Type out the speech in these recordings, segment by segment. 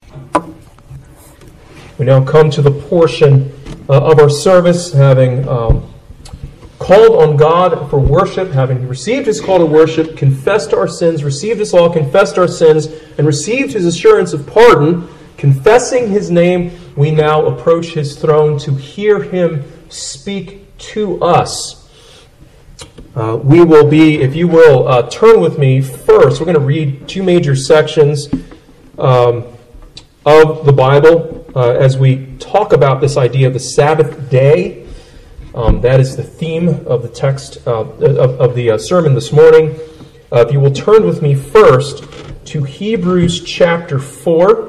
We now come to the portion of our service, having called on God for worship, having received His call to worship, confessed our sins, received His law, confessed our sins, and received His assurance of pardon, confessing His name, we now approach His throne to hear Him speak to us. We will be, if you will, turn with me first. We're going to read two major sections of the Bible as we talk about this idea of the Sabbath day. That is the theme of the text of the sermon this morning. If you will turn with me first to Hebrews chapter 4.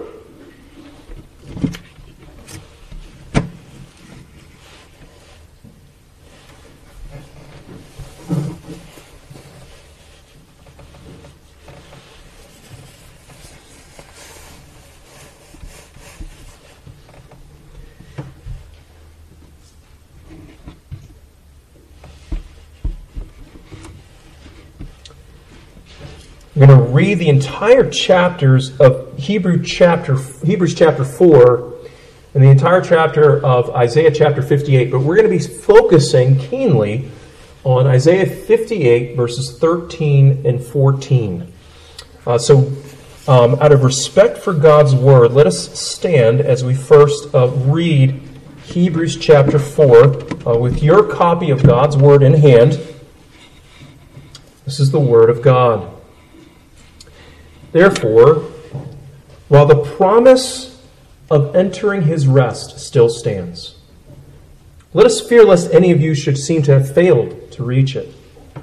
I'm going to read the entire chapters of Hebrews chapter 4 and the entire chapter of Isaiah chapter 58, but we're going to be focusing keenly on Isaiah 58 verses 13 and 14. So out of respect for God's word, let us stand as we first read Hebrews chapter 4 with your copy of God's word in hand. This is the word of God. Therefore, while the promise of entering His rest still stands, let us fear lest any of you should seem to have failed to reach it.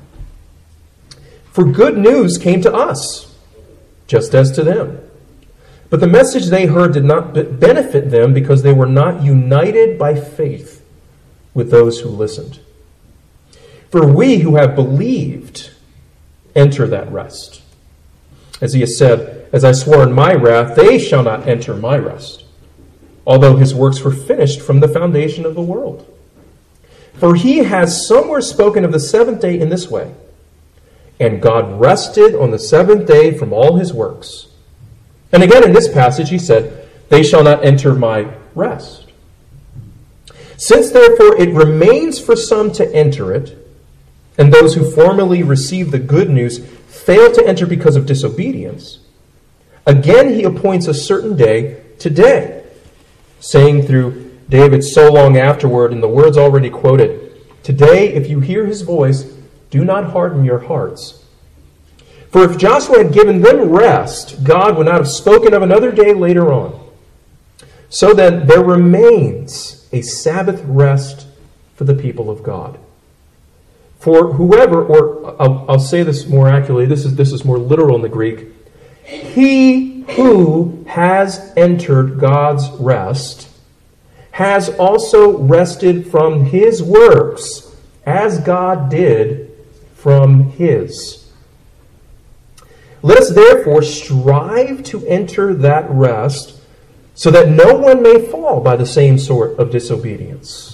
For good news came to us, just as to them. But the message they heard did not benefit them because they were not united by faith with those who listened. For we who have believed enter that rest. As He has said, as I swore in my wrath, they shall not enter my rest, although His works were finished from the foundation of the world. For He has somewhere spoken of the seventh day in this way, and God rested on the seventh day from all His works. And again in this passage He said, they shall not enter my rest. Since therefore it remains for some to enter it, and those who formerly received the good news failed to enter because of disobedience, again He appoints a certain day today, saying through David so long afterward in the words already quoted, today if you hear His voice, do not harden your hearts. For if Joshua had given them rest, God would not have spoken of another day later on. So then there remains a Sabbath rest for the people of God. For whoever, or I'll say this more accurately, this is more literal in the Greek, he who has entered God's rest has also rested from his works, as God did from His. Let us therefore strive to enter that rest, so that no one may fall by the same sort of disobedience.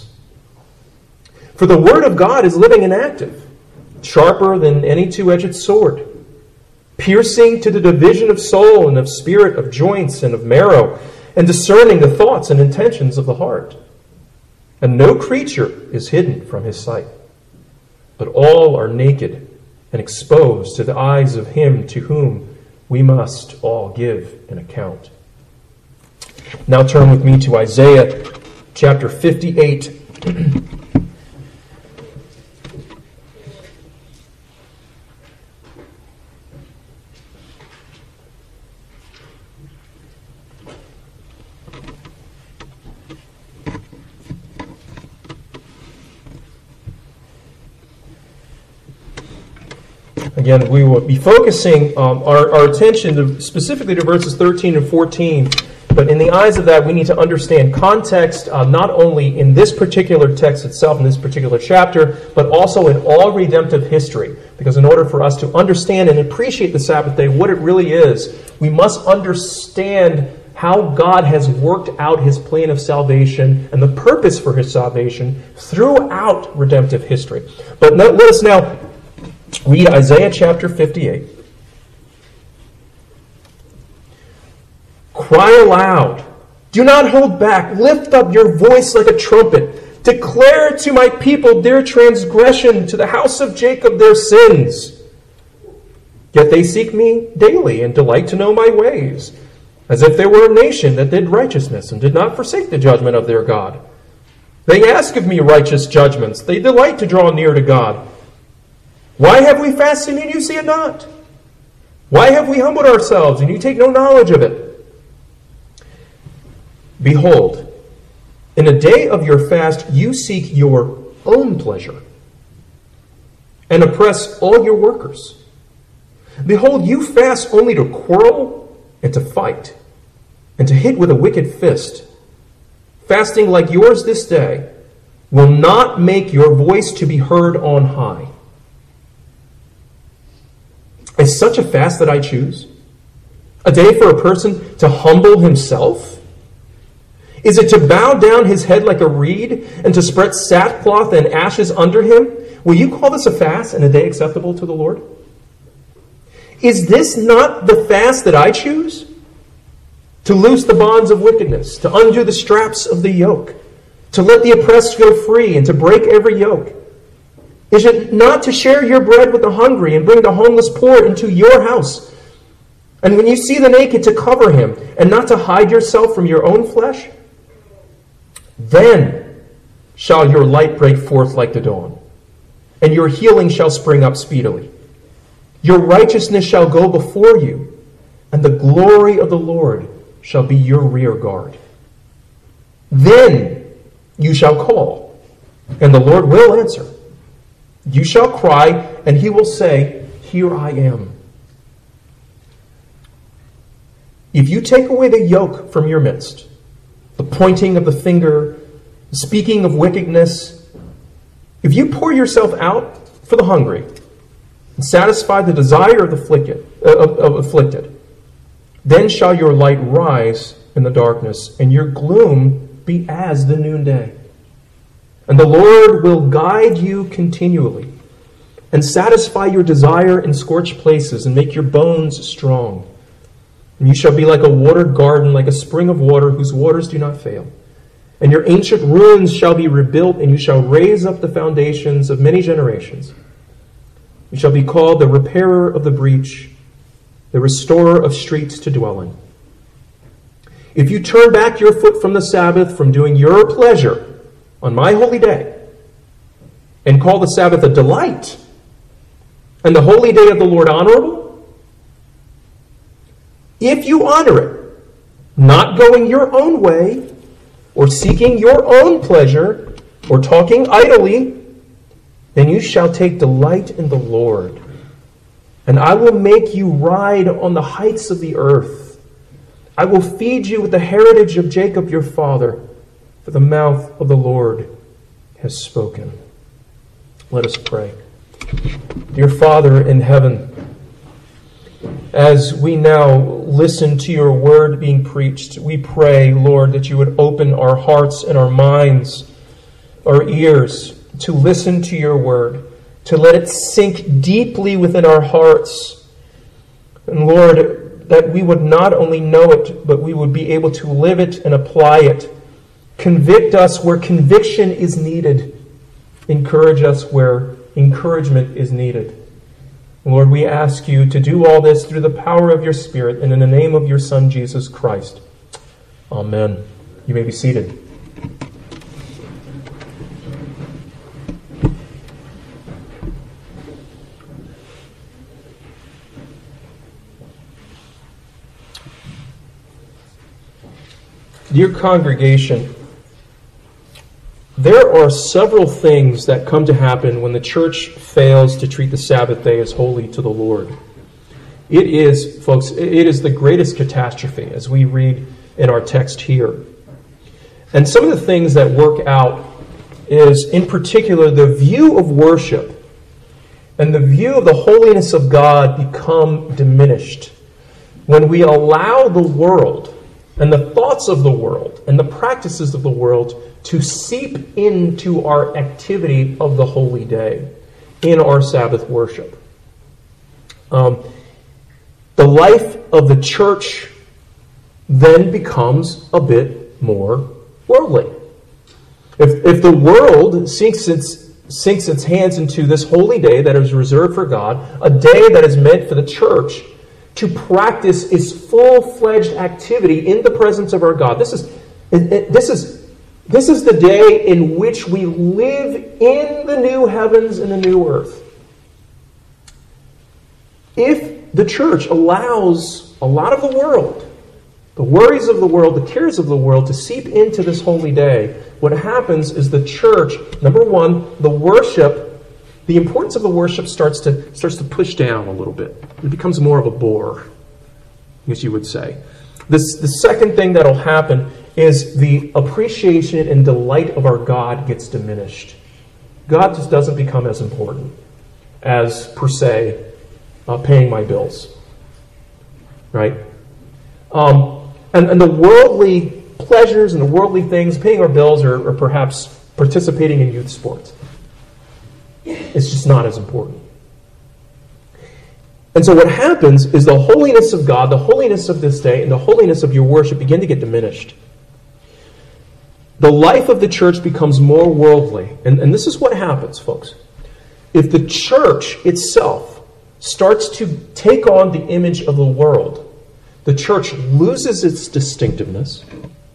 For the Word of God is living and active, sharper than any two-edged sword, piercing to the division of soul and of spirit, of joints and of marrow, and discerning the thoughts and intentions of the heart. And no creature is hidden from His sight, but all are naked and exposed to the eyes of Him to whom we must all give an account. Now turn with me to Isaiah chapter 58. Again, we will be focusing our attention specifically to verses 13 and 14. But in the eyes of that, we need to understand context, not only in this particular text itself, in this particular chapter, but also in all redemptive history. Because in order for us to understand and appreciate the Sabbath day, what it really is, we must understand how God has worked out His plan of salvation and the purpose for His salvation throughout redemptive history. But let us now read Isaiah chapter 58. Cry aloud. Do not hold back. Lift up your voice like a trumpet. Declare to my people their transgression, to the house of Jacob their sins. Yet they seek me daily and delight to know my ways, as if they were a nation that did righteousness and did not forsake the judgment of their God. They ask of me righteous judgments. They delight to draw near to God. Why have we fasted and you see it not? Why have we humbled ourselves and you take no knowledge of it? Behold, in a day of your fast you seek your own pleasure and oppress all your workers. Behold, you fast only to quarrel and to fight and to hit with a wicked fist. Fasting like yours this day will not make your voice to be heard on high. Is such a fast that I choose? A day for a person to humble himself? Is it to bow down his head like a reed and to spread sackcloth and ashes under him? Will you call this a fast and a day acceptable to the Lord? Is this not the fast that I choose? To loose the bonds of wickedness, to undo the straps of the yoke, to let the oppressed go free, and to break every yoke? Is it not to share your bread with the hungry and bring the homeless poor into your house? And when you see the naked, to cover him, and not to hide yourself from your own flesh? Then shall your light break forth like the dawn, and your healing shall spring up speedily. Your righteousness shall go before you, and the glory of the Lord shall be your rear guard. Then you shall call, and the Lord will answer. You shall cry, and he will say, Here I am. If you take away the yoke from your midst, the pointing of the finger, the speaking of wickedness, if you pour yourself out for the hungry and satisfy the desire of the afflicted, then shall your light rise in the darkness, and your gloom be as the noonday. And the Lord will guide you continually and satisfy your desire in scorched places and make your bones strong. And you shall be like a watered garden, like a spring of water whose waters do not fail. And your ancient ruins shall be rebuilt, and you shall raise up the foundations of many generations. You shall be called the repairer of the breach, the restorer of streets to dwell in. If you turn back your foot from the Sabbath, from doing your pleasure on my holy day, and call the Sabbath a delight, and the holy day of the Lord honorable, if you honor it, not going your own way, or seeking your own pleasure, or talking idly, then you shall take delight in the Lord. And I will make you ride on the heights of the earth. I will feed you with the heritage of Jacob your father, for the mouth of the Lord has spoken. Let us pray. Dear Father in heaven, as we now listen to your word being preached, we pray, Lord, that you would open our hearts and our minds, our ears, to listen to your word, to let it sink deeply within our hearts. And Lord, that we would not only know it, but we would be able to live it and apply it. Convict us where conviction is needed. Encourage us where encouragement is needed. Lord, we ask you to do all this through the power of your Spirit and in the name of your Son, Jesus Christ. Amen. You may be seated. Dear congregation, there are several things that come to happen when the church fails to treat the Sabbath day as holy to the Lord. It is, folks, it is the greatest catastrophe, as we read in our text here. And some of the things that work out is, in particular, the view of worship and the view of the holiness of God become diminished when we allow the world and the thoughts of the world and the practices of the world to seep into our activity of the holy day in our Sabbath worship. The life of the church then becomes a bit more worldly. If the world sinks its hands into this holy day that is reserved for God, a day that is meant for the church to practice its full-fledged activity in the presence of our God. This is the day in which we live in the new heavens and the new earth. If the church allows a lot of the world, the worries of the world, the cares of the world, to seep into this holy day, what happens is the church, number one, the worship, the importance of the worship starts to push down a little bit. It becomes more of a bore, as you would say. The second thing that'll happen is the appreciation and delight of our God gets diminished. God just doesn't become as important as, per se, paying my bills. Right? And the worldly pleasures and the worldly things, paying our bills, or perhaps participating in youth sports, it's just not as important. And so what happens is the holiness of God, the holiness of this day, and the holiness of your worship begin to get diminished. The life of the church becomes more worldly. And this is what happens, folks. If the church itself starts to take on the image of the world, the church loses its distinctiveness,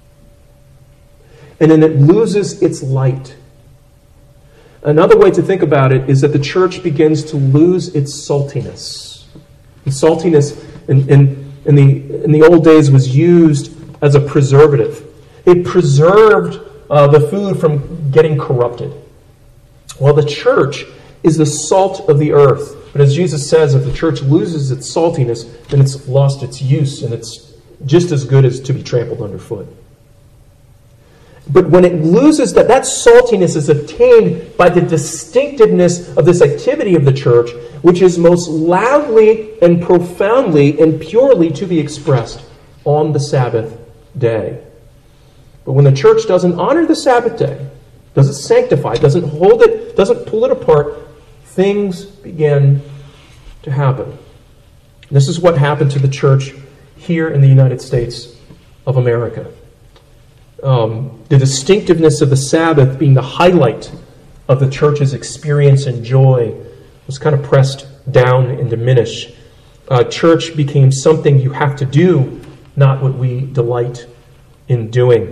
and then it loses its light. Another way to think about it is that the church begins to lose its saltiness. And saltiness in the old days was used as a preservative. It preserved the food from getting corrupted. Well, the church is the salt of the earth. But as Jesus says, if the church loses its saltiness, then it's lost its use, and it's just as good as to be trampled underfoot. But when it loses that saltiness is attained by the distinctiveness of this activity of the church, which is most loudly and profoundly and purely to be expressed on the Sabbath day. But when the church doesn't honor the Sabbath day, doesn't sanctify, doesn't hold it, doesn't pull it apart, things begin to happen. This is what happened to the church here in the United States of America. The distinctiveness of the Sabbath being the highlight of the church's experience and joy was kind of pressed down and diminished. Church became something you have to do, not what we delight in doing.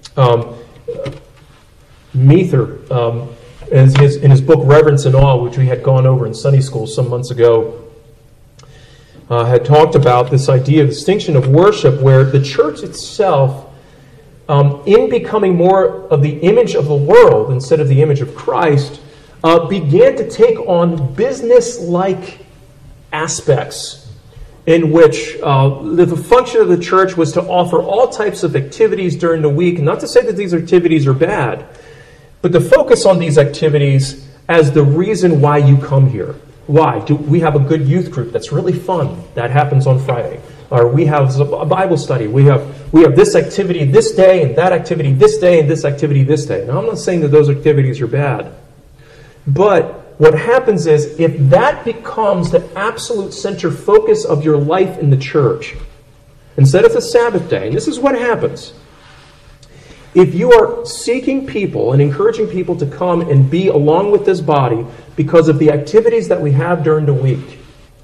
Mather, in his book Reverence and Awe, which we had gone over in Sunday school some months ago, had talked about this idea of distinction of worship, where the church itself, in becoming more of the image of the world instead of the image of Christ, began to take on business-like aspects in which the function of the church was to offer all types of activities during the week. Not to say that these activities are bad, but to focus on these activities as the reason why you come here. Why? We have a good youth group that's really fun. That happens on Friday. Or we have a Bible study. We have this activity this day, and that activity this day, and this activity this day. Now, I'm not saying that those activities are bad. But what happens is, if that becomes the absolute center focus of your life in the church, instead of the Sabbath day, and this is what happens, if you are seeking people and encouraging people to come and be along with this body because of the activities that we have during the week,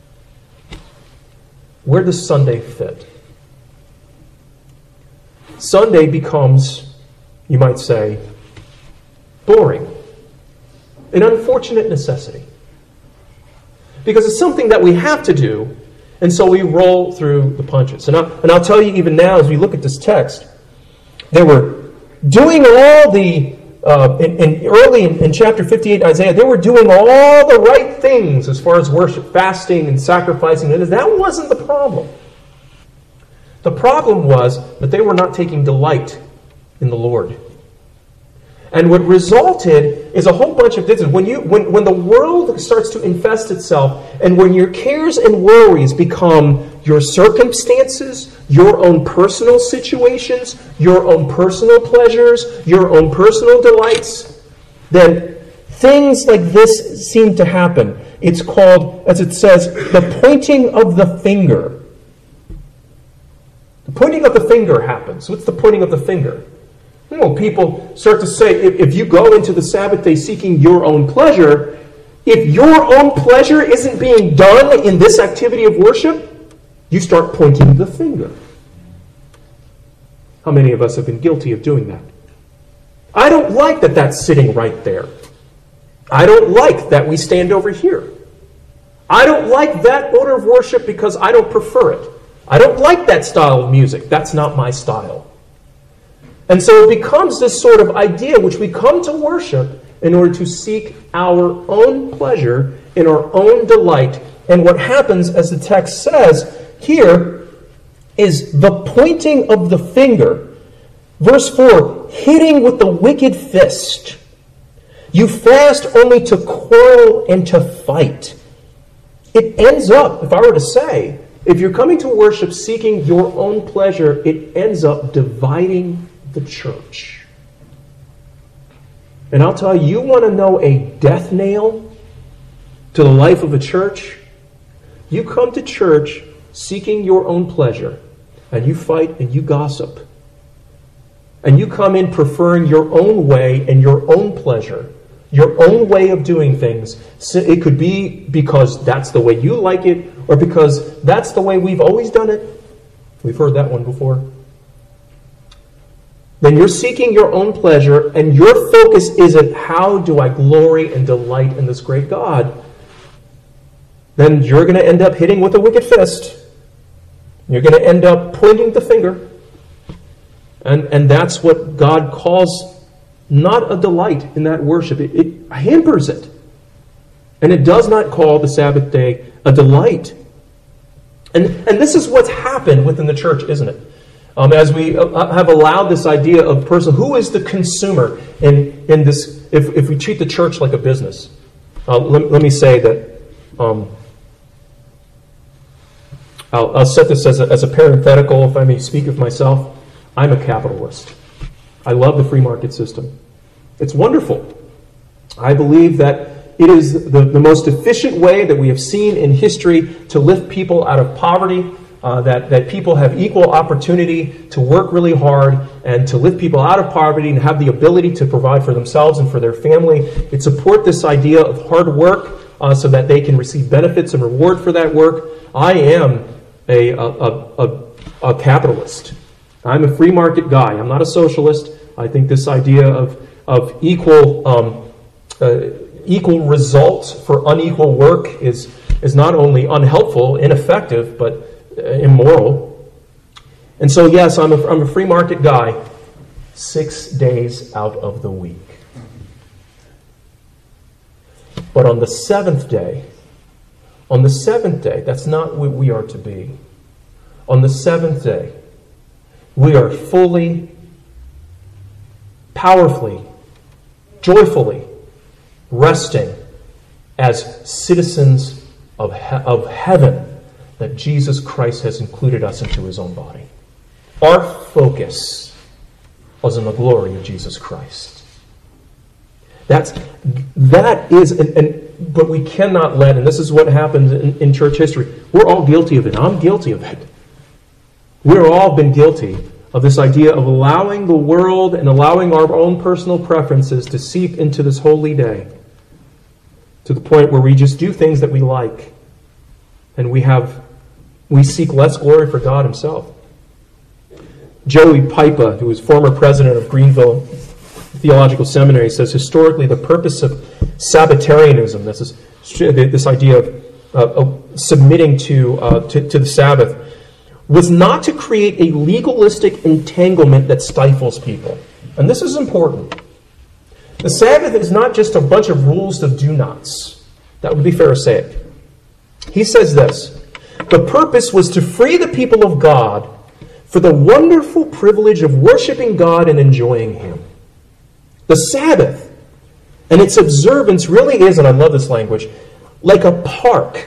where does Sunday fit? Sunday becomes, you might say, boring. An unfortunate necessity. Because it's something that we have to do, and so we roll through the punches. And I'll tell you even now, as we look at this text, they were doing all the, early in chapter 58 Isaiah, they were doing all the right things as far as worship, fasting and sacrificing. And that wasn't the problem. The problem was that they were not taking delight in the Lord. And what resulted is a whole bunch of things. When the world starts to infest itself, and when your cares and worries become your circumstances, your own personal situations, your own personal pleasures, your own personal delights, then things like this seem to happen. It's called, as it says, the pointing of the finger. The pointing of the finger happens. What's the pointing of the finger? Well, people start to say, if you go into the Sabbath day seeking your own pleasure, if your own pleasure isn't being done in this activity of worship, you start pointing the finger. How many of us have been guilty of doing that? I don't like that that's sitting right there. I don't like that we stand over here. I don't like that order of worship because I don't prefer it. I don't like that style of music. That's not my style. And so it becomes this sort of idea which we come to worship in order to seek our own pleasure in our own delight. And what happens, as the text says here, is the pointing of the finger. Verse 4, hitting with the wicked fist. You fast only to quarrel and to fight. It ends up, if I were to say, if you're coming to worship seeking your own pleasure, it ends up dividing the church. And I'll tell you, you want to know a death nail to the life of a church? You come to church seeking your own pleasure, and you fight and you gossip. And you come in preferring your own way and your own pleasure, your own way of doing things. So it could be because that's the way you like it, or because that's the way we've always done it. We've heard that one before. Then you're seeking your own pleasure, and your focus isn't how do I glory and delight in this great God. Then you're going to end up hitting with a wicked fist. You're going to end up pointing the finger. And that's what God calls not a delight in that worship. It hampers it. And it does not call the Sabbath day a delight. And this is what's happened within the church, isn't it? As we have allowed this idea of person, who is the consumer in this, if we treat the church like a business. Let me say that, I'll set this as a parenthetical, if I may speak of myself. I'm a capitalist. I love the free market system. It's wonderful. I believe that it is the most efficient way that we have seen in history to lift people out of poverty, that people have equal opportunity to work really hard and to lift people out of poverty and have the ability to provide for themselves and for their family. It supports this idea of hard work so that they can receive benefits and reward for that work. I am a capitalist. I'm a free market guy. I'm not a socialist. I think this idea of equal results for unequal work is not only unhelpful, ineffective, but immoral. And so, yes, I'm a free market guy 6 days out of the week. But on the seventh day, that's not what we are to be. On the seventh day, we are fully, powerfully, joyfully resting as citizens of heaven that Jesus Christ has included us into his own body. Our focus was on the glory of Jesus Christ. But we cannot let, and this is what happens in church history, we're all guilty of it. I'm guilty of it. We've all been guilty of this idea of allowing the world and allowing our own personal preferences to seep into this holy day to the point where we just do things that we like, and we seek less glory for God himself. Joey Pipa, who was former president of Greenville Theological Seminary, says historically the purpose of Sabbatarianism, this idea of submitting to the Sabbath, was not to create a legalistic entanglement that stifles people. And this is important. The Sabbath is not just a bunch of rules of do-nots. That would be Pharisaic. He says this: the purpose was to free the people of God for the wonderful privilege of worshiping God and enjoying him. The Sabbath and its observance really is, and I love this language, like a park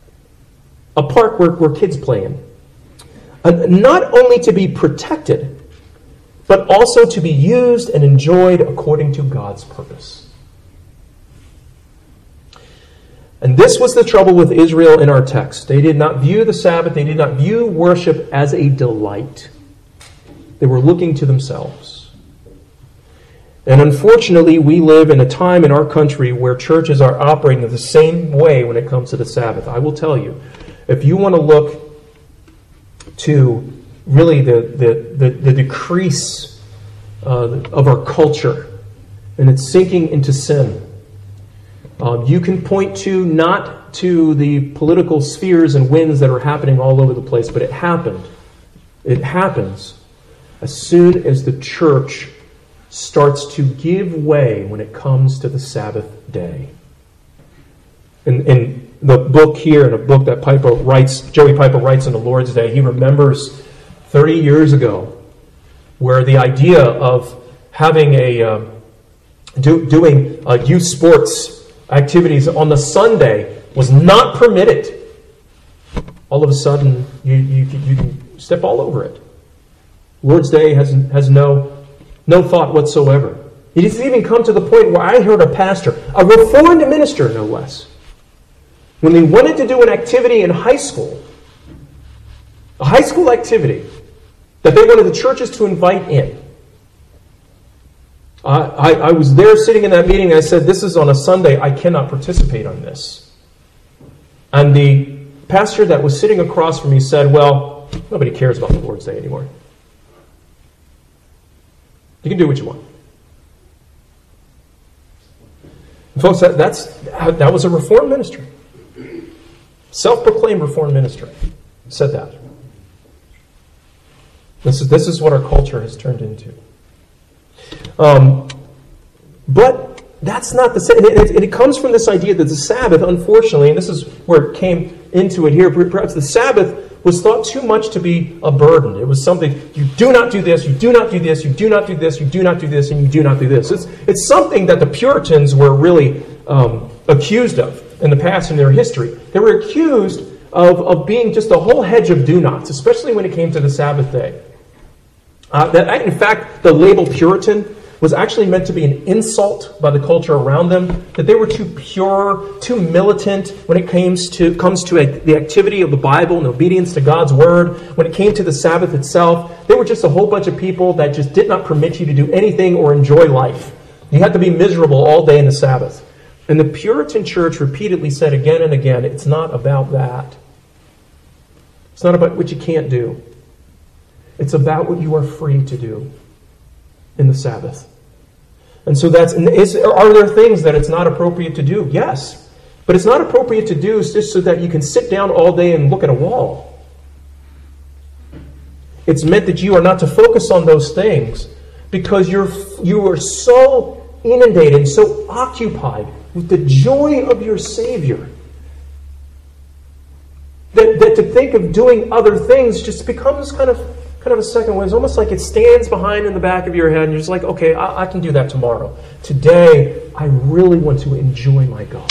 where kids play in. Not only to be protected, but also to be used and enjoyed according to God's purpose. And this was the trouble with Israel in our text. They did not view the Sabbath, they did not view worship as a delight. They were looking to themselves. And unfortunately, we live in a time in our country where churches are operating the same way when it comes to the Sabbath. I will tell you, if you want to look to really the decrease of our culture and its sinking into sin, you can point to not to the political spheres and winds that are happening all over the place, but it happened. It happens as soon as the church starts to give way when it comes to the Sabbath day. In the book here, in a book that Joey Piper writes on the Lord's Day, he remembers 30 years ago where the idea of having doing youth sports activities on the Sunday was not permitted. All of a sudden, you can step all over it. Lord's Day has no thought whatsoever. It has even come to the point where I heard a pastor, a Reformed minister no less, when they wanted to do an activity in high school, a high school activity that they wanted the churches to invite in. I was there sitting in that meeting and I said, this is on a Sunday, I cannot participate on this. And the pastor that was sitting across from me said, well, nobody cares about the Lord's Day anymore. You can do what you want. And folks, that was a Reformed ministry. Self-proclaimed Reformed ministry said that. This is what our culture has turned into. But that's not the same. It comes from this idea that the Sabbath, unfortunately, and this is where it came into it here, perhaps the Sabbath was thought too much to be a burden. It was something, you do not do this, you do not do this, you do not do this, you do not do this, and you do not do this. It's something that the Puritans were really accused of in the past in their history. They were accused of being just a whole hedge of do-nots, especially when it came to the Sabbath day. In fact, the label Puritan was actually meant to be an insult by the culture around them, that they were too pure, too militant when it comes to the activity of the Bible and obedience to God's Word. When it came to the Sabbath itself, they were just a whole bunch of people that just did not permit you to do anything or enjoy life. You had to be miserable all day in the Sabbath. And the Puritan church repeatedly said again and again, it's not about that. It's not about what you can't do. It's about what you are free to do in the Sabbath. And so are there things that it's not appropriate to do? Yes. But it's not appropriate to do just so that you can sit down all day and look at a wall. It's meant that you are not to focus on those things because you are so inundated, so occupied with the joy of your Savior that to think of doing other things just becomes kind of a second win. It's almost like it stands behind in the back of your head and you're just like, okay, I can do that tomorrow. Today, I really want to enjoy my God.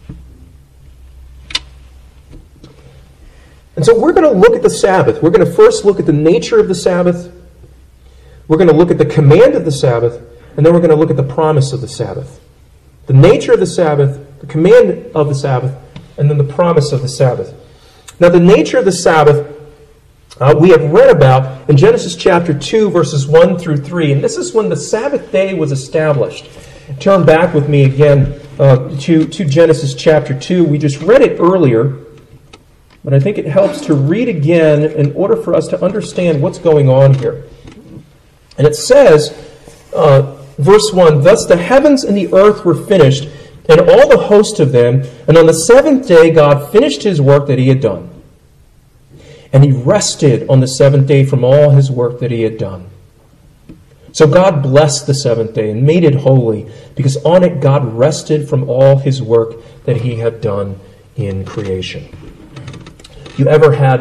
And so we're going to look at the Sabbath. We're going to first look at the nature of the Sabbath. We're going to look at the command of the Sabbath. And then we're going to look at the promise of the Sabbath. The nature of the Sabbath, the command of the Sabbath, and then the promise of the Sabbath. Now, the nature of the Sabbath we have read about in Genesis chapter 2, verses 1 through 3. And this is when the Sabbath day was established. Turn back with me again to Genesis chapter 2. We just read it earlier, but I think it helps to read again in order for us to understand what's going on here. And it says, verse 1, thus the heavens and the earth were finished, and all the host of them. And on the seventh day God finished his work that he had done. And he rested on the seventh day from all his work that he had done. So God blessed the seventh day and made it holy, because on it God rested from all his work that he had done in creation. You ever had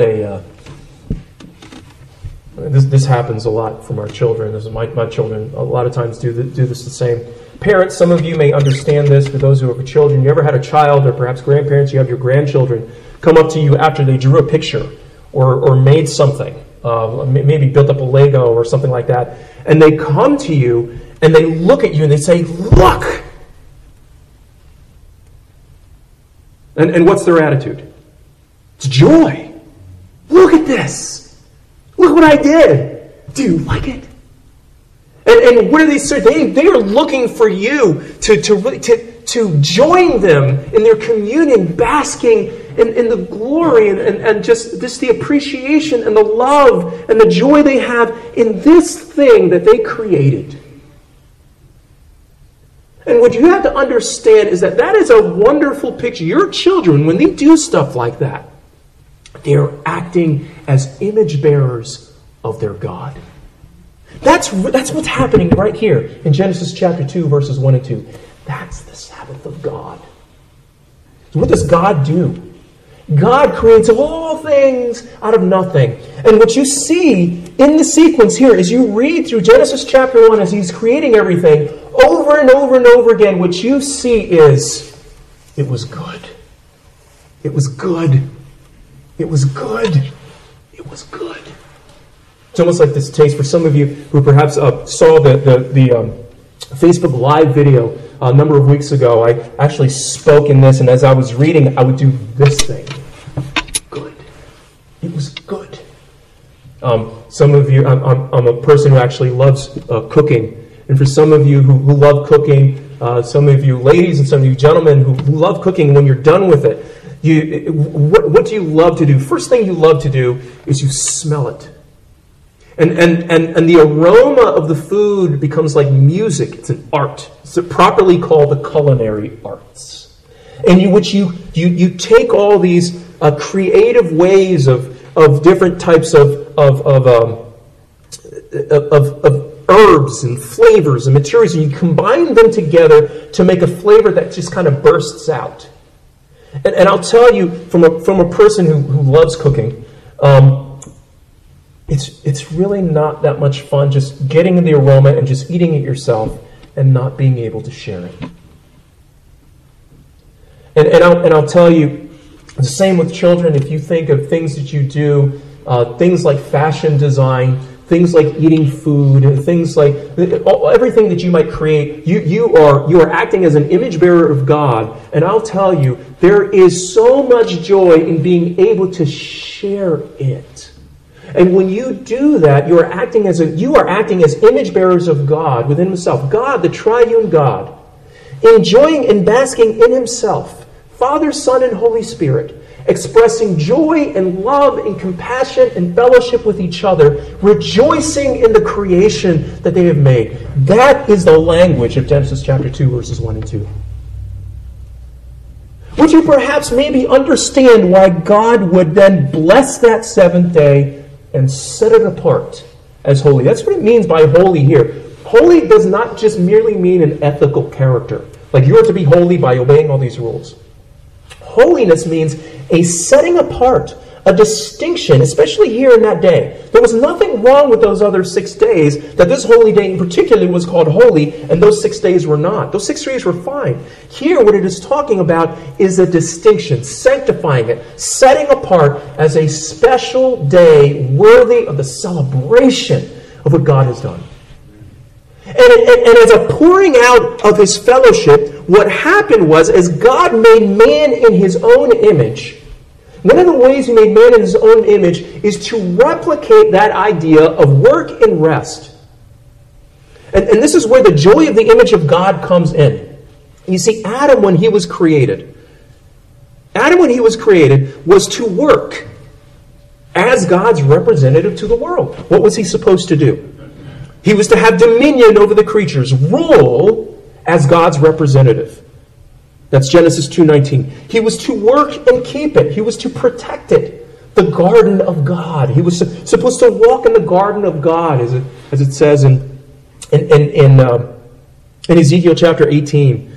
this happens a lot from our children. My children a lot of times do this the same. Parents, some of you may understand this. For those who have children, you ever had a child, or perhaps grandparents, you have your grandchildren come up to you after they drew a picture or made something, maybe built up a Lego or something like that, and they come to you and they look at you and they say, "Look, And what's their attitude? It's joy. Look at this. Look what I did. Do you like it? And what are they are looking for you to join them in their communion, basking in the glory and just the appreciation and the love and the joy they have in this thing that they created. And what you have to understand is that is a wonderful picture. Your children, when they do stuff like that, they are acting as image bearers of their God. That's what's happening right here in Genesis chapter 2, verses 1 and 2. That's the Sabbath of God. So what does God do? God creates all things out of nothing. And what you see in the sequence here, as you read through Genesis chapter 1, as he's creating everything, over and over and over again, what you see is, it was good. It was good. It was good. It was good. It's almost like this taste for some of you who perhaps saw the Facebook Live video a number of weeks ago. I actually spoke in this, and as I was reading, I would do this thing. Good. It was good. Some of you, I'm a person who actually loves cooking. And for some of you who love cooking, some of you ladies and some of you gentlemen who love cooking, when you're done with it, what do you love to do? First thing you love to do is you smell it. And the aroma of the food becomes like music. It's an art. It's properly called the culinary arts. And you take all these creative ways of different types of herbs and flavors and materials, and you combine them together to make a flavor that just kind of bursts out. And I'll tell you, from a person who loves cooking, it's really not that much fun just getting in the aroma and just eating it yourself and not being able to share it. And I'll tell you, the same with children. If you think of things that you do, things like fashion design, things like eating food, things like everything that you might create, you are acting as an image bearer of God. And I'll tell you, there is so much joy in being able to share it. And when you do that, you are acting as image bearers of God within Himself. God, the triune God, enjoying and basking in Himself, Father, Son, and Holy Spirit, expressing joy and love and compassion and fellowship with each other, rejoicing in the creation that they have made. That is the language of Genesis chapter 2, verses 1 and 2. Would you perhaps maybe understand why God would then bless that seventh day and set it apart as holy? That's what it means by holy here. Holy does not just merely mean an ethical character. Like you are to be holy by obeying all these rules. Holiness means a setting apart, a distinction, especially here in that day. There was nothing wrong with those other 6 days, that this holy day in particular was called holy, and those 6 days were not. Those 6 days were fine. Here, what it is talking about is a distinction, sanctifying it, setting apart as a special day worthy of the celebration of what God has done. And as a pouring out of His fellowship, what happened was, as God made man in His own image, one of the ways He made man in His own image is to replicate that idea of work and rest. And this is where the joy of the image of God comes in. You see, Adam, when he was created, was to work as God's representative to the world. What was he supposed to do? He was to have dominion over the creatures, rule as God's representative. That's Genesis 2:19. He was to work and keep it. He was to protect it. The garden of God. He was supposed to walk in the garden of God, as it says in Ezekiel chapter 18.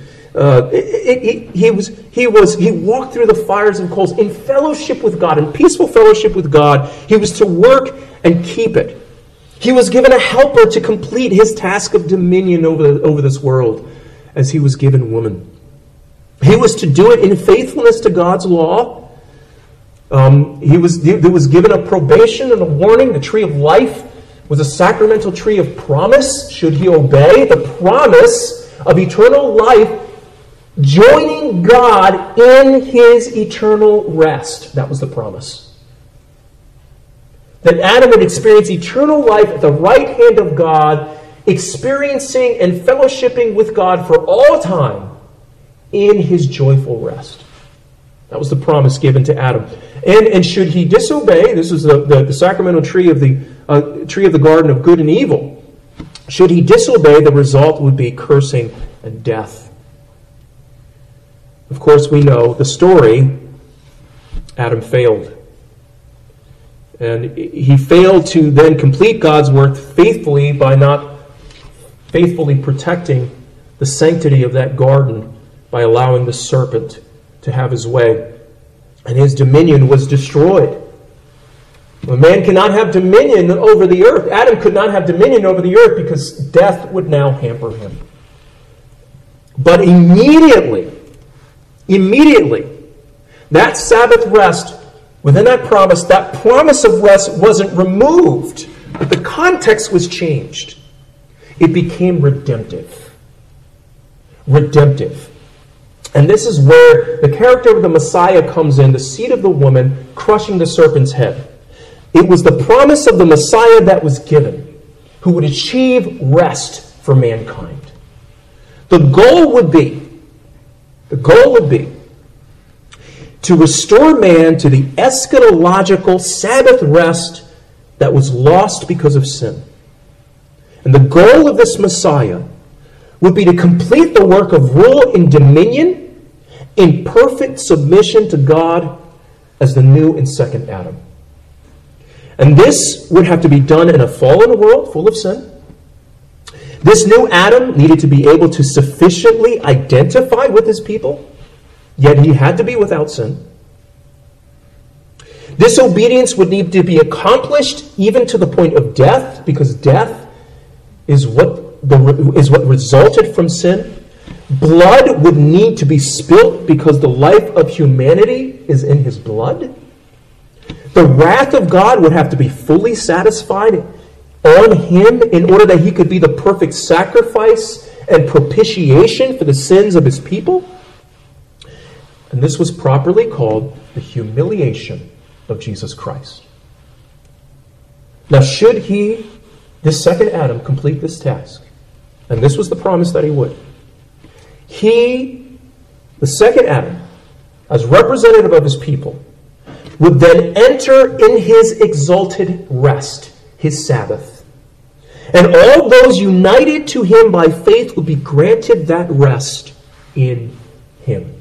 He walked through the fires and coals in fellowship with God, in peaceful fellowship with God. He was to work and keep it. He was given a helper to complete his task of dominion over this world, as he was given woman. He was to do it in faithfulness to God's law. He was given a probation and a warning. The tree of life was a sacramental tree of promise. Should he obey, the promise of eternal life joining God in his eternal rest. That was the promise. That Adam would experience eternal life at the right hand of God, experiencing and fellowshipping with God for all time in his joyful rest. That was the promise given to Adam. And should he disobey, this is the sacramental tree of the garden of good and evil. Should he disobey, the result would be cursing and death. Of course, we know the story. Adam failed. And he failed to then complete God's work faithfully by not faithfully protecting the sanctity of that garden by allowing the serpent to have his way. And his dominion was destroyed. A man cannot have dominion over the earth. Adam could not have dominion over the earth because death would now hamper him. But immediately, that Sabbath rest, within that promise of rest wasn't removed, but the context was changed. It became redemptive. Redemptive. And this is where the character of the Messiah comes in, the seed of the woman crushing the serpent's head. It was the promise of the Messiah that was given, who would achieve rest for mankind. The goal would be to restore man to the eschatological Sabbath rest that was lost because of sin. And the goal of this Messiah would be to complete the work of rule and dominion in perfect submission to God as the new and second Adam. And this would have to be done in a fallen world full of sin. This new Adam needed to be able to sufficiently identify with his people, yet he had to be without sin. This obedience would need to be accomplished even to the point of death, because death is what resulted from sin. Blood would need to be spilt because the life of humanity is in his blood. The wrath of God would have to be fully satisfied on him in order that he could be the perfect sacrifice and propitiation for the sins of his people. And this was properly called the humiliation of Jesus Christ. Now, should he, this second Adam, complete this task, and this was the promise that he would, he, the second Adam, as representative of his people, would then enter in his exalted rest, his Sabbath. And all those united to him by faith would be granted that rest in him.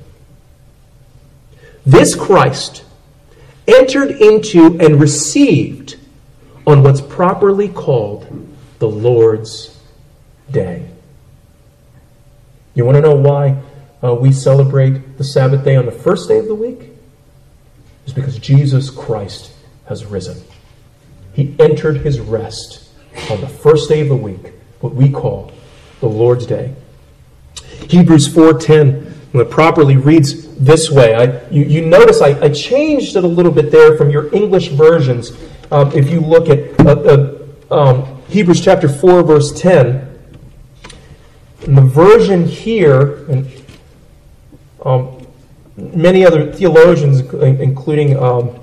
This Christ entered into and received on what's properly called the Lord's Day. You want to know why we celebrate the Sabbath day on the first day of the week? It's because Jesus Christ has risen. He entered his rest on the first day of the week, what we call the Lord's Day. Hebrews 4:10, when it properly reads this way. You notice I changed it a little bit there from your English versions. If you look at Hebrews chapter 4, verse 10, in the version here, and many other theologians, including I'm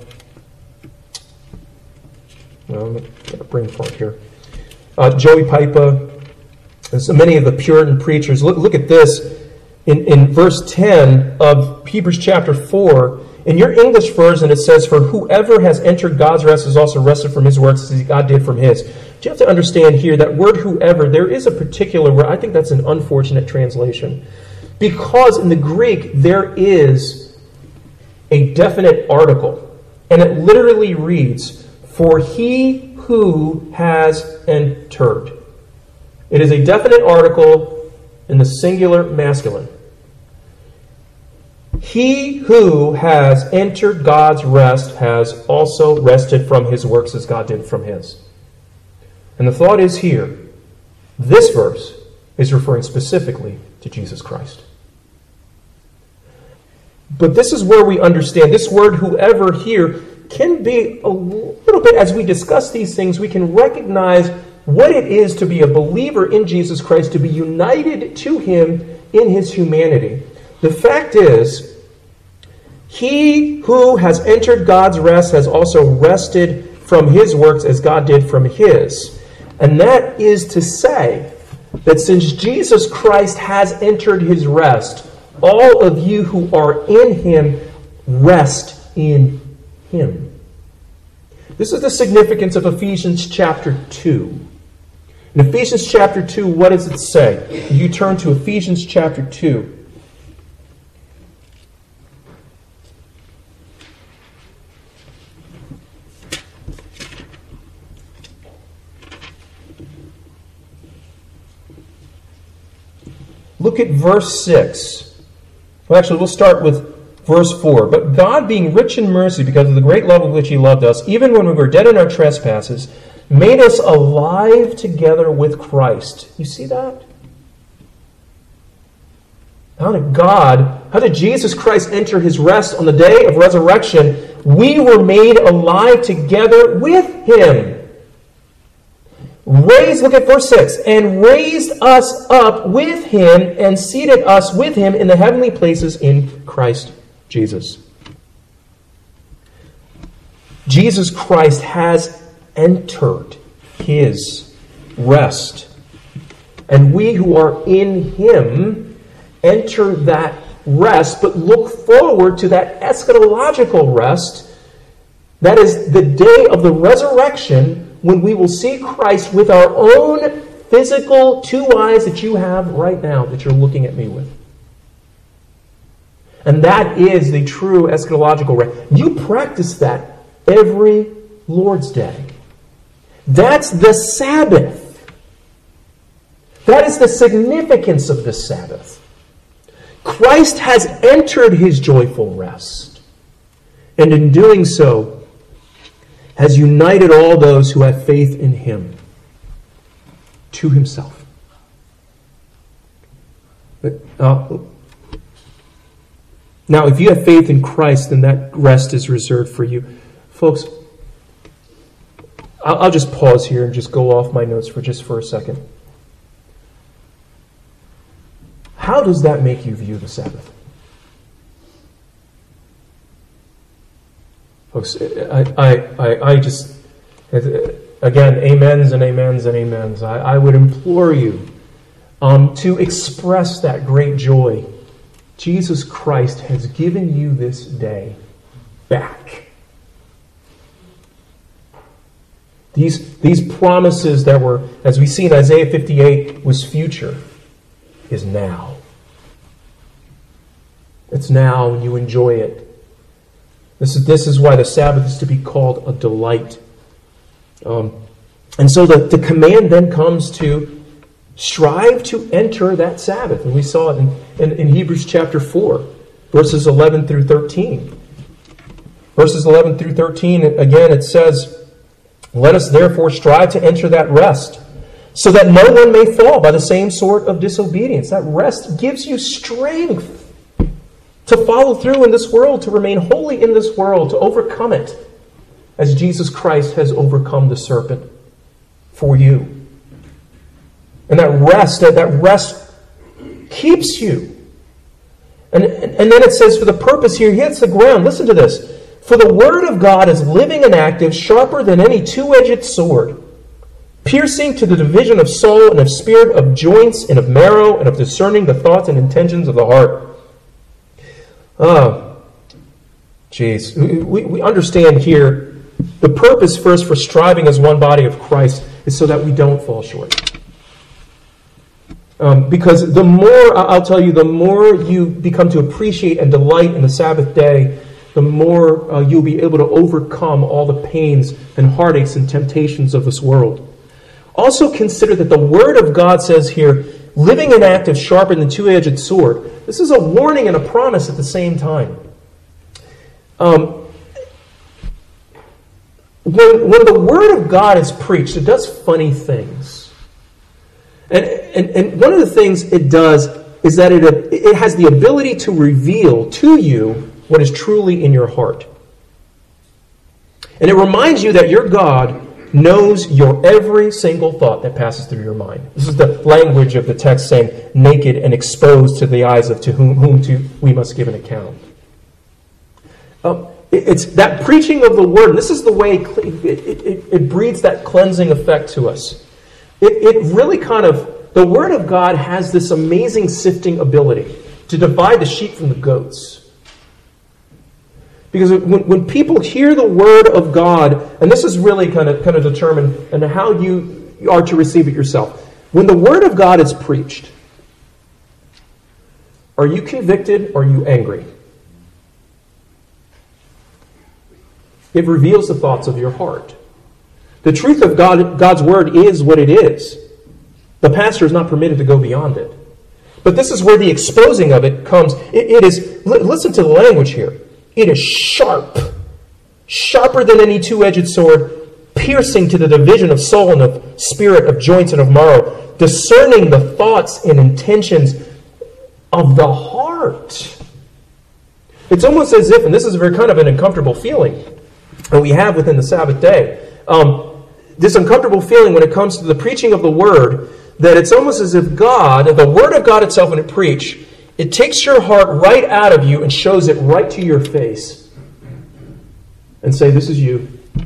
going to bring forth here, Joey Pipa, and so many of the Puritan preachers. Look at this in verse 10 of Hebrews chapter 4. In your English version, it says, "For whoever has entered God's rest is also rested from his works as God did from his." But you have to understand here that word "whoever," there is a particular word. I think that's an unfortunate translation, because in the Greek there is a definite article, and it literally reads, "For he who has entered." It is a definite article in the singular masculine. He who has entered God's rest has also rested from his works as God did from his. And the thought is here, this verse is referring specifically to Jesus Christ. But this is where we understand this word "whoever" here can be a little bit, as we discuss these things, we can recognize what it is to be a believer in Jesus Christ, to be united to him in his humanity. The fact is, he who has entered God's rest has also rested from his works as God did from his. And that is to say that since Jesus Christ has entered his rest, all of you who are in him rest in him. This is the significance of Ephesians chapter 2. In Ephesians chapter 2, what does it say? You turn to Ephesians chapter 2. Look at verse 6. Well, actually, we'll start with verse 4. But God, being rich in mercy, because of the great love with which he loved us, even when we were dead in our trespasses, made us alive together with Christ. You see that? How did Jesus Christ enter his rest on the day of resurrection? We were made alive together with him. Look at verse 6. And raised us up with him and seated us with him in the heavenly places in Christ Jesus. Jesus Christ has entered his rest. And we who are in him enter that rest, but look forward to that eschatological rest. That is the day of the resurrection, when we will see Christ with our own physical two eyes that you have right now, that you're looking at me with. And that is the true eschatological rest. You practice that every Lord's Day. That's the Sabbath. That is the significance of the Sabbath. Christ has entered his joyful rest, and in doing so, has united all those who have faith in him to himself. Now, if you have faith in Christ, then that rest is reserved for you. Folks, I'll just pause here and just go off my notes for a second. How does that make you view the Sabbath? Folks, I just, again, amens and amens and amens. I would implore you to express that great joy. Jesus Christ has given you this day back. These promises that were, as we see in Isaiah 58, was future, is now. It's now, and you enjoy it. This is why the Sabbath is to be called a delight. And so the command then comes to strive to enter that Sabbath. And we saw it in Hebrews chapter 4, verses 11 through 13. Verses 11 through 13, again, it says, "Let us therefore strive to enter that rest, so that no one may fall by the same sort of disobedience." That rest gives you strength to follow through in this world, to remain holy in this world, to overcome it, as Jesus Christ has overcome the serpent for you. And that rest keeps you. And then it says, for the purpose here, he hits the ground. Listen to this. "For the word of God is living and active, sharper than any two-edged sword, piercing to the division of soul and of spirit, of joints and of marrow, and of discerning the thoughts and intentions of the heart." Oh, geez. We understand here the purpose first for striving as one body of Christ is so that we don't fall short. Because the more, I'll tell you, the more you become to appreciate and delight in the Sabbath day, the more you'll be able to overcome all the pains and heartaches and temptations of this world. Also consider that the Word of God says here, living and active, sharper than a two-edged sword. This is a warning and a promise at the same time. When the Word of God is preached, it does funny things. And one of the things it does is that it has the ability to reveal to you what is truly in your heart. And it reminds you that your God knows your every single thought that passes through your mind. This is the language of the text saying, naked and exposed to the eyes of to whom we must give an account. It's that preaching of the word, and this is the way it breeds that cleansing effect to us. It really the word of God has this amazing sifting ability to divide the sheep from the goats. Because when people hear the word of God, and this is really kind of determined and how you are to receive it yourself. When the word of God is preached, are you convicted or are you angry? It reveals the thoughts of your heart. The truth of God's word is what it is. The pastor is not permitted to go beyond it. But this is where the exposing of it comes. It is, listen to the language here. It is sharp, sharper than any two-edged sword, piercing to the division of soul and of spirit, of joints and of marrow, discerning the thoughts and intentions of the heart. It's almost as if, and this is very kind of an uncomfortable feeling that we have within the Sabbath day, this uncomfortable feeling when it comes to the preaching of the Word, that it's almost as if God, the Word of God itself, when it preached, it takes your heart right out of you and shows it right to your face and say, this is you.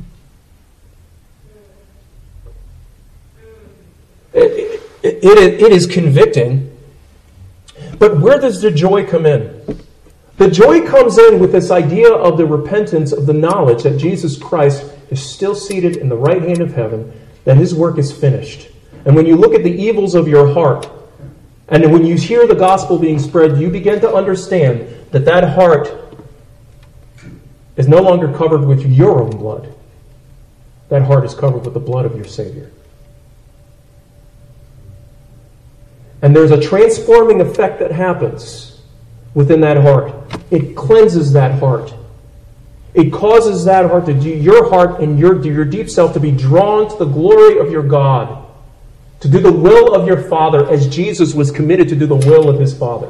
It is convicting, but where does the joy come in? The joy comes in with this idea of the repentance of the knowledge that Jesus Christ is still seated in the right hand of heaven, that his work is finished. And when you look at the evils of your heart, and when you hear the gospel being spread, you begin to understand that that heart is no longer covered with your own blood. That heart is covered with the blood of your Savior. And there's a transforming effect that happens within that heart. It cleanses that heart. It causes that heart to do your heart and your deep self to be drawn to the glory of your God, to do the will of your Father as Jesus was committed to do the will of his Father.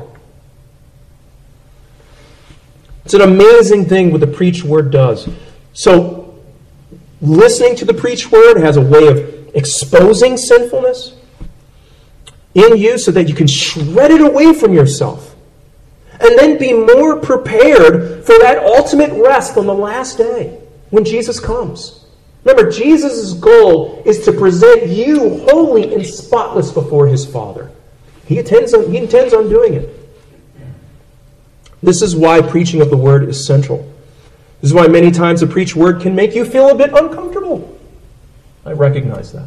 It's an amazing thing what the preached word does. So, listening to the preached word has a way of exposing sinfulness in you so that you can shred it away from yourself. And then be more prepared for that ultimate rest on the last day when Jesus comes. Remember, Jesus' goal is to present you holy and spotless before his Father. He intends on doing it. This is why preaching of the Word is central. This is why many times a preached word can make you feel a bit uncomfortable. I recognize that.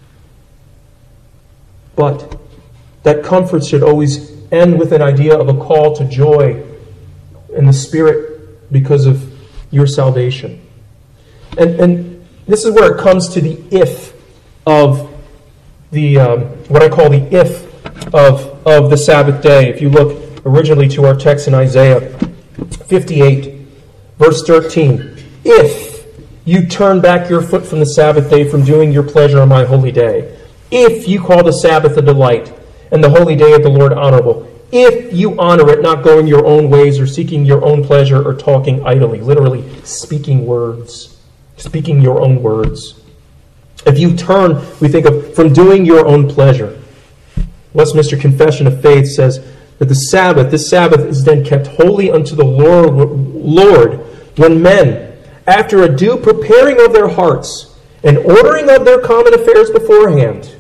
But that comfort should always end with an idea of a call to joy in the Spirit because of your salvation. And this is where it comes to the if of the, what I call the if of the Sabbath day. If you look originally to our text in Isaiah 58, verse 13. If you turn back your foot from the Sabbath day from doing your pleasure on my holy day, if you call the Sabbath a delight, and the holy day of the Lord honorable, if you honor it, not going your own ways or seeking your own pleasure or talking idly, literally speaking words, speaking your own words. If you turn, we think of, from doing your own pleasure. Westminster Confession of Faith says that this Sabbath is then kept holy unto the Lord when men, after a due preparing of their hearts and ordering of their common affairs beforehand,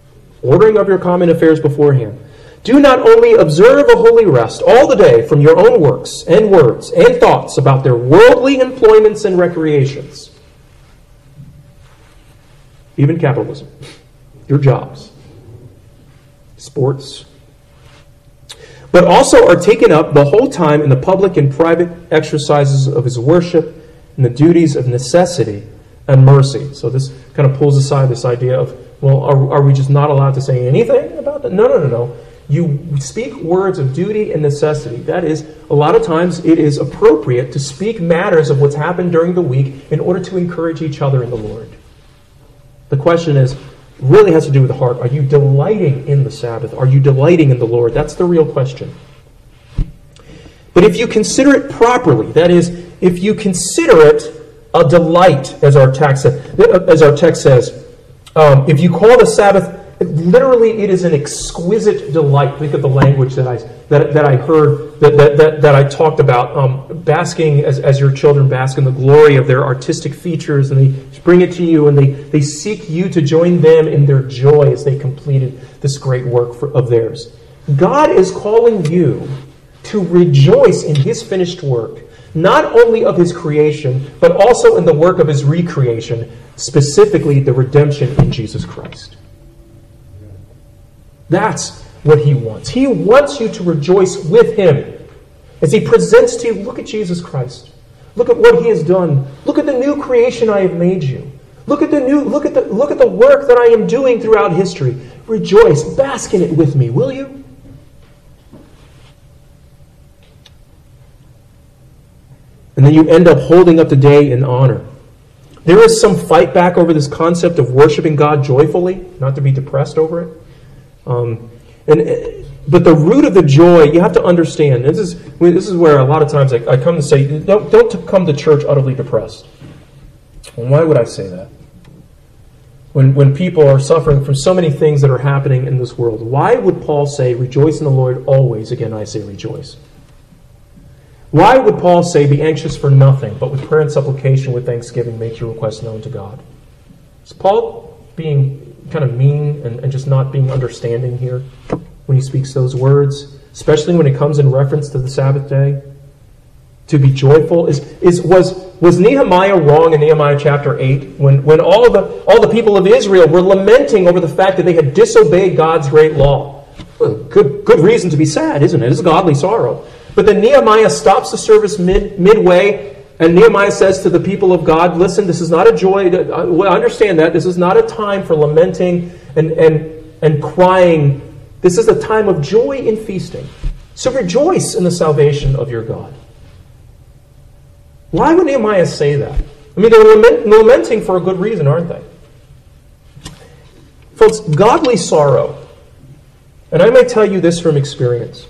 do not only observe a holy rest all the day from your own works and words and thoughts about their worldly employments and recreations, even capitalism, your jobs, sports, but also are taken up the whole time in the public and private exercises of his worship and the duties of necessity and mercy. So this kind of pulls aside this idea of, well, are we just not allowed to say anything about that? No. You speak words of duty and necessity. That is, a lot of times it is appropriate to speak matters of what's happened during the week in order to encourage each other in the Lord. The question is, really has to do with the heart. Are you delighting in the Sabbath? Are you delighting in the Lord? That's the real question. But if you consider it properly, that is, if you consider it a delight, as our text says. If you call the Sabbath, literally it is an exquisite delight. Think of the language that I heard, that I talked about, basking as your children bask in the glory of their artistic features, and they bring it to you, and they seek you to join them in their joy as they completed this great work of theirs. God is calling you to rejoice in His finished work, not only of His creation, but also in the work of His recreation, specifically the redemption in Jesus Christ. That's what He wants. He wants you to rejoice with Him as He presents to you, look at Jesus Christ. Look at what He has done. Look at the new creation I have made you. Look at the work that I am doing throughout history. Rejoice, bask in it with me, will you? And then you end up holding up the day in honor. There is some fight back over this concept of worshiping God joyfully, not to be depressed over it. But the root of the joy, you have to understand. This is where a lot of times I come to say, don't come to church utterly depressed. And why would I say that? When people are suffering from so many things that are happening in this world, why would Paul say, rejoice in the Lord always? Again, I say rejoice. Why would Paul say, be anxious for nothing, but with prayer and supplication with thanksgiving make your requests known to God? Is Paul being kind of mean and just not being understanding here when he speaks those words, especially when it comes in reference to the Sabbath day? To be joyful was Nehemiah wrong in Nehemiah chapter 8 when all the people of Israel were lamenting over the fact that they had disobeyed God's great law? Well, good reason to be sad, isn't it? It's a godly sorrow. But then Nehemiah stops the service midway, and Nehemiah says to the people of God, listen, this is not a joy. I understand that. This is not a time for lamenting and crying. This is a time of joy and feasting. So rejoice in the salvation of your God. Why would Nehemiah say that? I mean, they're lamenting for a good reason, aren't they? Folks, godly sorrow, and I may tell you this from experience,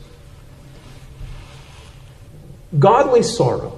godly sorrow,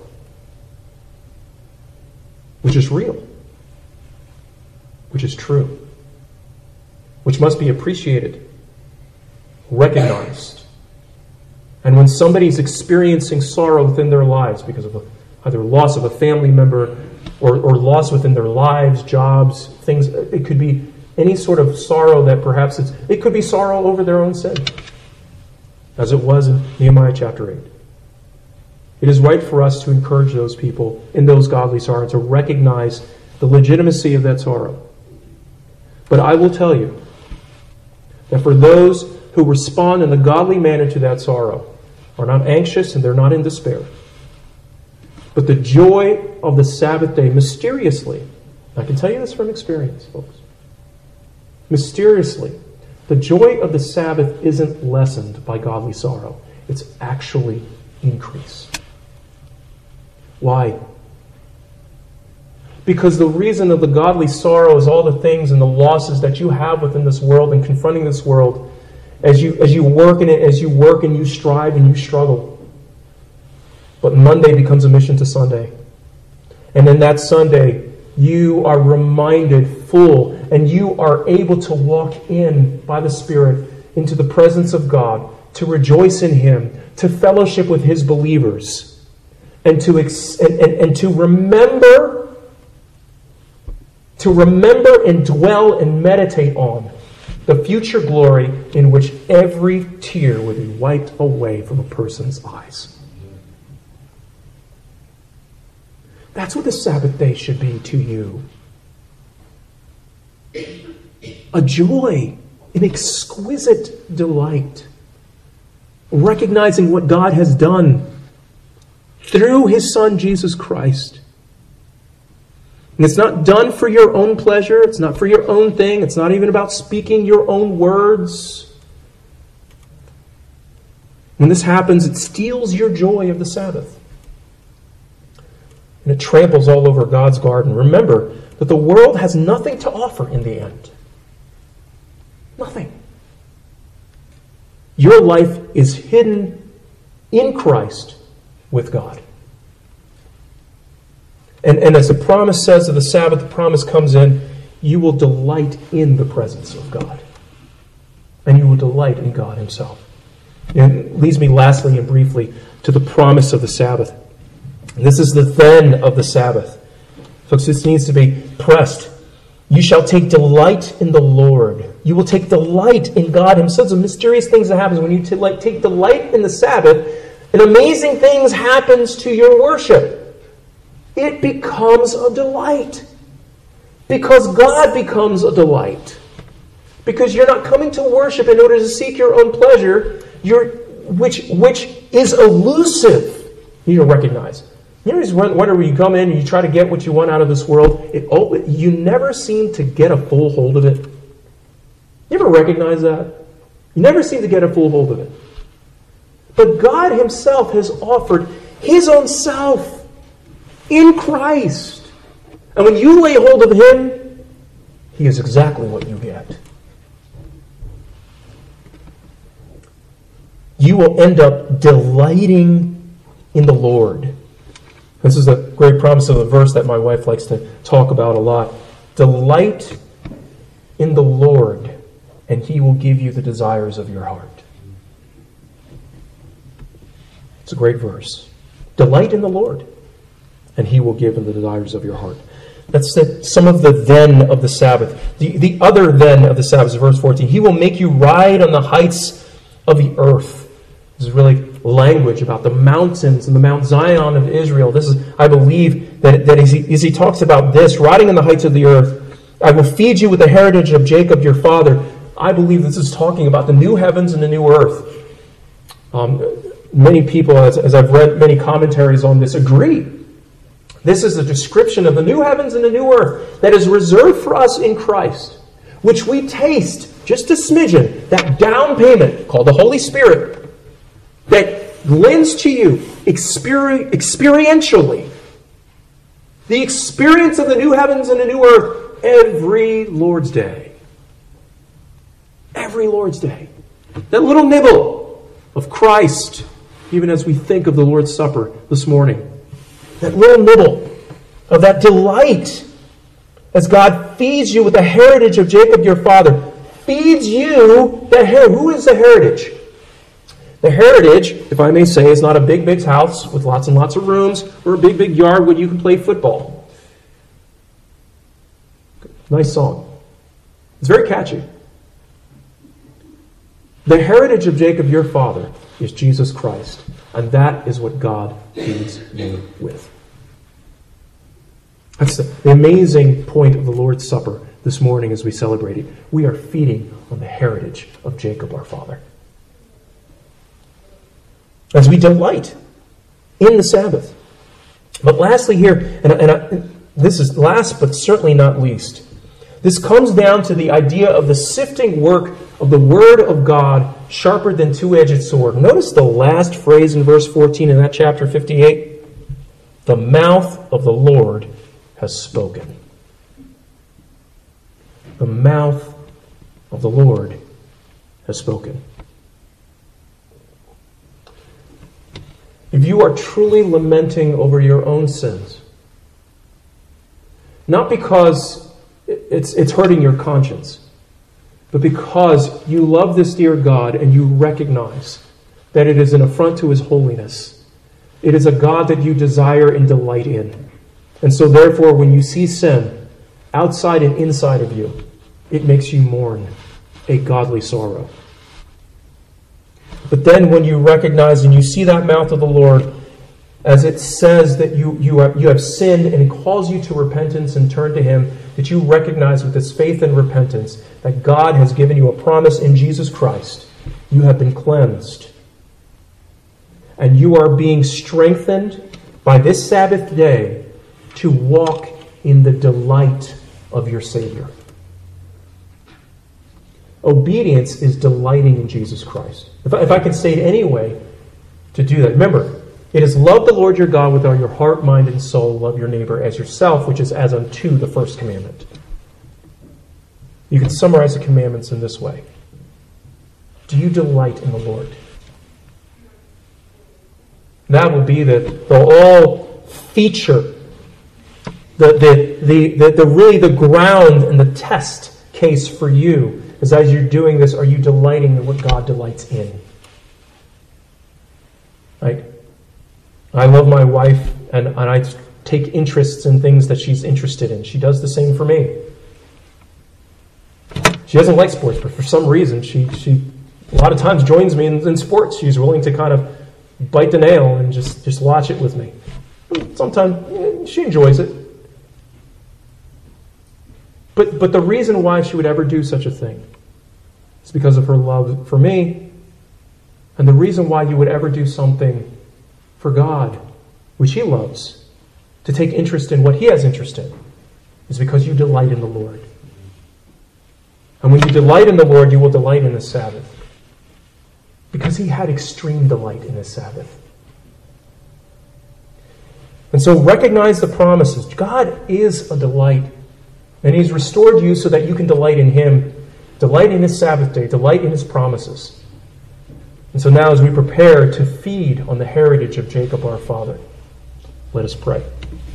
which is real, which is true, which must be appreciated, recognized. And when somebody's experiencing sorrow within their lives because of either loss of a family member or loss within their lives, jobs, things, it could be any sort of sorrow that perhaps it could be sorrow over their own sin, as it was in Nehemiah chapter 8. It is right for us to encourage those people in those godly sorrows to recognize the legitimacy of that sorrow. But I will tell you that for those who respond in a godly manner to that sorrow are not anxious and they're not in despair. But the joy of the Sabbath day, mysteriously, I can tell you this from experience, folks, mysteriously, the joy of the Sabbath isn't lessened by godly sorrow. It's actually increased. Why? Because the reason of the godly sorrow is all the things and the losses that you have within this world and confronting this world as you work in it, as you work and you strive and you struggle. But Monday becomes a mission to Sunday. And then that Sunday, you are reminded full and you are able to walk in by the Spirit into the presence of God, to rejoice in Him, to fellowship with His believers, and to remember and dwell and meditate on the future glory in which every tear will be wiped away from a person's eyes. That's what the Sabbath day should be to you. A joy, an exquisite delight, recognizing what God has done through His Son, Jesus Christ. And it's not done for your own pleasure. It's not for your own thing. It's not even about speaking your own words. When this happens, it steals your joy of the Sabbath. And it tramples all over God's garden. Remember that the world has nothing to offer in the end. Nothing. Your life is hidden in Christ with God. And as the promise says of the Sabbath, the promise comes in, you will delight in the presence of God. And you will delight in God himself. And it leads me lastly and briefly to the promise of the Sabbath. This is the then of the Sabbath. Folks, this needs to be pressed. You shall take delight in the Lord. You will take delight in God himself. Some mysterious things that happen when you take delight in the Sabbath, and amazing things happens to your worship. It becomes a delight. Because God becomes a delight. Because you're not coming to worship in order to seek your own pleasure, which is elusive. You need to recognize. You always wonder when you come in and you try to get what you want out of this world, you never seem to get a full hold of it. You ever recognize that? You never seem to get a full hold of it. But God himself has offered his own self in Christ. And when you lay hold of him, he is exactly what you get. You will end up delighting in the Lord. This is a great promise of the verse that my wife likes to talk about a lot. Delight in the Lord, and he will give you the desires of your heart. It's a great verse. Delight in the Lord, and he will give you the desires of your heart. That's some of the then of the Sabbath. The other then of the Sabbath is verse 14. He will make you ride on the heights of the earth. This is really language about the mountains and the Mount Zion of Israel. This is, I believe, that as he talks about this, riding on the heights of the earth, I will feed you with the heritage of Jacob your father. I believe this is talking about the new heavens and the new earth. Many people, as I've read many commentaries on this, agree. This is a description of the new heavens and the new earth that is reserved for us in Christ, which we taste just a smidgen, that down payment called the Holy Spirit, that lends to you experientially the experience of the new heavens and the new earth every Lord's Day. Every Lord's Day. That little nibble of Christ, even as we think of the Lord's Supper this morning. That little nibble of that delight as God feeds you with the heritage of Jacob your father. Feeds you the heritage. Who is the heritage? The heritage, if I may say, is not a big, big house with lots and lots of rooms or a big, big yard where you can play football. Nice song. It's very catchy. The heritage of Jacob, your father, is Jesus Christ. And that is what God feeds you with. That's the amazing point of the Lord's Supper this morning as we celebrate it. We are feeding on the heritage of Jacob, our father. As we delight in the Sabbath. But lastly here, this is last but certainly not least, this comes down to the idea of the sifting work of the Word of God, sharper than two-edged sword. Notice the last phrase in verse 14 in that chapter 58. The mouth of the Lord has spoken. The mouth of the Lord has spoken. If you are truly lamenting over your own sins, not because it's hurting your conscience, but because you love this dear God and you recognize that it is an affront to his holiness. It is a God that you desire and delight in. And so therefore, when you see sin outside and inside of you, it makes you mourn a godly sorrow. But then when you recognize and you see that mouth of the Lord, as it says that you have sinned and it calls you to repentance and turn to him, that you recognize with this faith and repentance that God has given you a promise in Jesus Christ. You have been cleansed. And you are being strengthened by this Sabbath day to walk in the delight of your Savior. Obedience is delighting in Jesus Christ. If I can say it any way to do that. Remember, it is love the Lord your God with all your heart, mind, and soul. Love your neighbor as yourself, which is as unto the first commandment. You can summarize the commandments in this way. Do you delight in the Lord? That will be the all feature really the ground and the test case for you is, as you're doing this, are you delighting in what God delights in? Right? I love my wife, and I take interests in things that she's interested in. She does the same for me. She doesn't like sports, but for some reason she a lot of times joins me in sports. She's willing to kind of bite the nail and just watch it with me. Sometimes she enjoys it. But the reason why she would ever do such a thing is because of her love for me. And the reason why you would ever do something for God, which He loves, to take interest in what He has interest in, is because you delight in the Lord. And when you delight in the Lord, you will delight in the Sabbath. Because He had extreme delight in the Sabbath. And so recognize the promises. God is a delight. And He's restored you so that you can delight in Him, delight in His Sabbath day, delight in His promises. And so now as we prepare to feed on the heritage of Jacob our father, let us pray.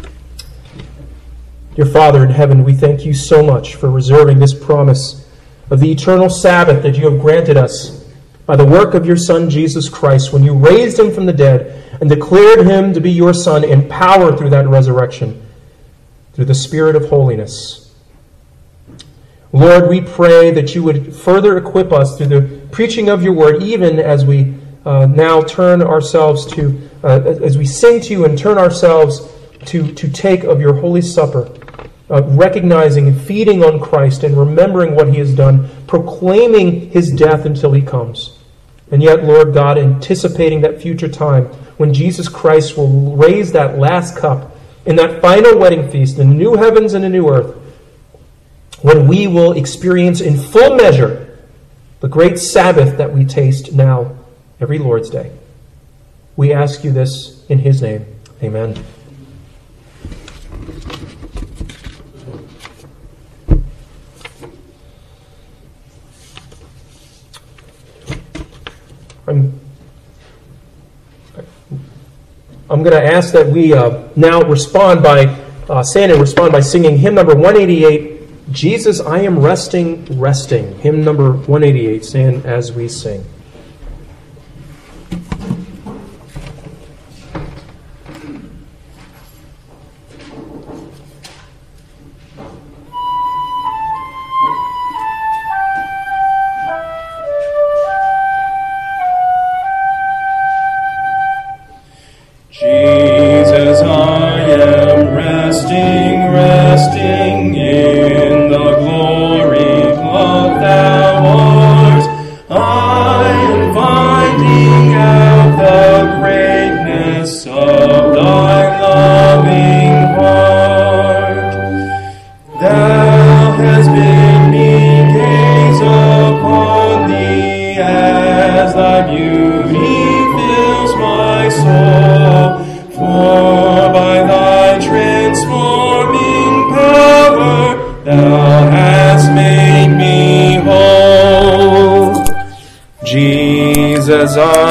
Dear Father in heaven, we thank You so much for reserving this promise of the eternal Sabbath that You have granted us by the work of Your Son, Jesus Christ, when You raised Him from the dead and declared Him to be Your Son in power through that resurrection, through the Spirit of holiness. Lord, we pray that You would further equip us through the preaching of Your word, even as we now turn ourselves to, as we sing to You and turn ourselves to take of Your Holy Supper, recognizing and feeding on Christ and remembering what He has done, proclaiming His death until He comes. And yet, Lord God, anticipating that future time when Jesus Christ will raise that last cup in that final wedding feast in the new heavens and a new earth, when we will experience in full measure the great Sabbath that we taste now every Lord's Day. We ask You this in His name. Amen. I'm going to ask that we now respond by singing hymn number 188, Jesus, I Am Resting, Resting. Hymn number 188, stand as we sing. Jesus, I am resting, resting in the glory of Thou art. I am finding out the greatness of Thy loving heart. Thou hast bid me gaze upon Thee as Thy beauty fills my soul. For by Thy transforming power Thou hast made me whole. Jesus,